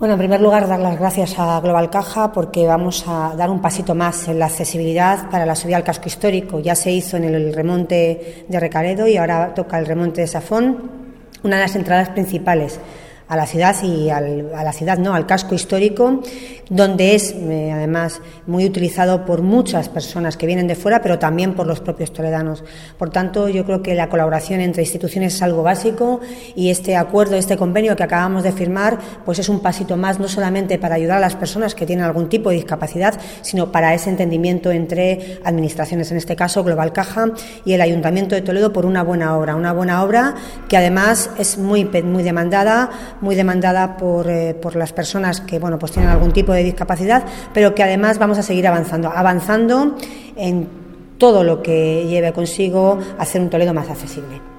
Bueno, en primer lugar, dar las gracias a Global Caja porque vamos a dar un pasito más en la accesibilidad para la subida al casco histórico. Ya se hizo en el remonte de Recaredo y ahora toca el remonte de Safón, una de las entradas principales a la ciudad y al casco histórico, donde es además muy utilizado por muchas personas que vienen de fuera, pero también por los propios toledanos. Por tanto, yo creo que la colaboración entre instituciones es algo básico y este acuerdo, este convenio que acabamos de firmar, pues es un pasito más, no solamente para ayudar a las personas que tienen algún tipo de discapacidad, sino para ese entendimiento entre administraciones, en este caso Global Caja y el Ayuntamiento de Toledo, por una buena obra que además es muy demandada por las personas que pues tienen algún tipo de discapacidad, pero que además vamos a seguir avanzando en todo lo que lleve consigo hacer un Toledo más accesible.